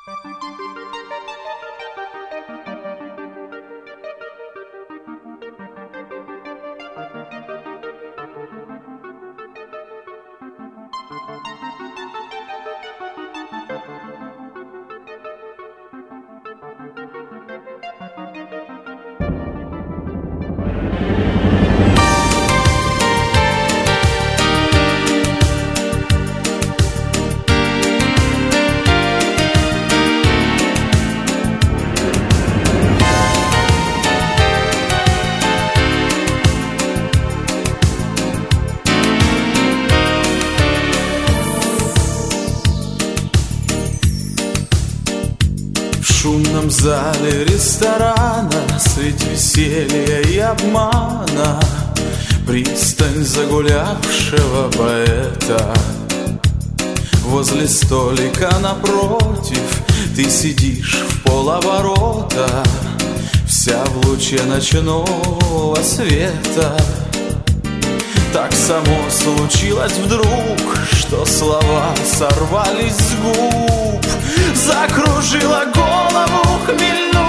В шумном зале ресторана средь веселья и обмана пристань загулявшего поэта. Возле столика напротив ты сидишь в полоборота, вся в луче ночного света. Так само случилось вдруг, что слова сорвались с губ, закружила голову хмельную.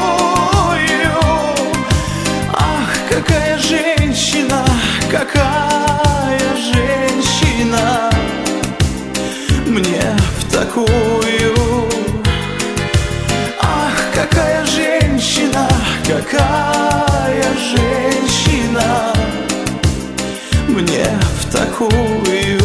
Ах, какая женщина, какая женщина, мне в такую. Ах, какая женщина, какая женщина, мне в такую.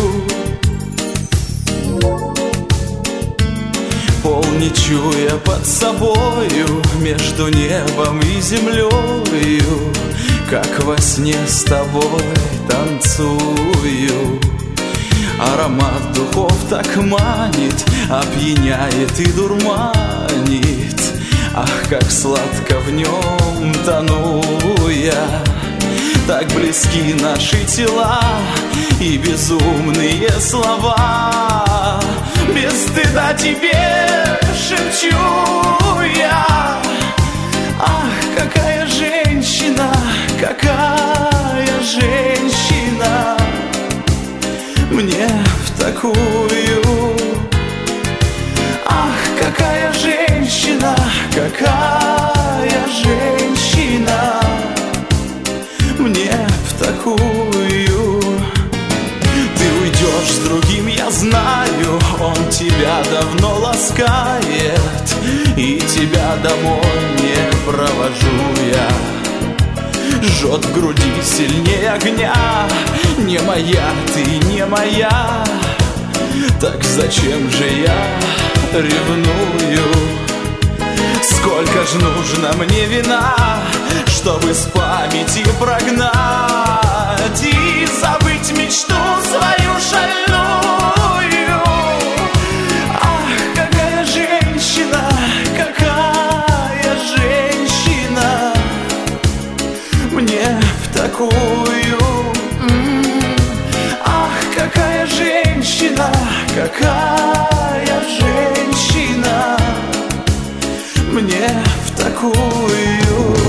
Пол не чуя под собою, между небом и землею, как во сне с тобой танцую. Аромат духов так манит, опьяняет и дурманит. Ах, как сладко в нем тону я. Так близки наши тела и безумные слова. Без стыда тебе шепчу я. Ах, какая женщина, какая женщина, мне в такую. Ах, какая женщина, какая женщина, мне в такую. Ты уйдешь с другим, я знаю, он тебя давно ласкает, и тебя домой не провожу я. Жжет в груди сильнее огня, не моя ты, не моя. Так зачем же я ревную? Сколько ж нужно мне вина, чтобы с памяти прогнать и забыть мечту свою шальную. Ах, какая женщина, какая женщина, мне в такую. Ах, какая женщина, какая женщина, мне в такую.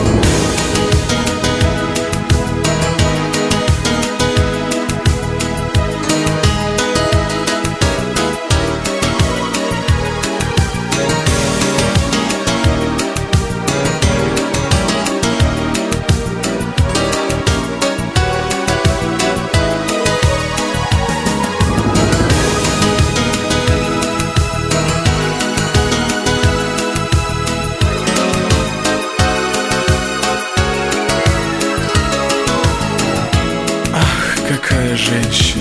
Какая женщина,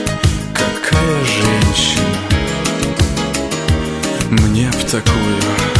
какая женщина, мне в такую.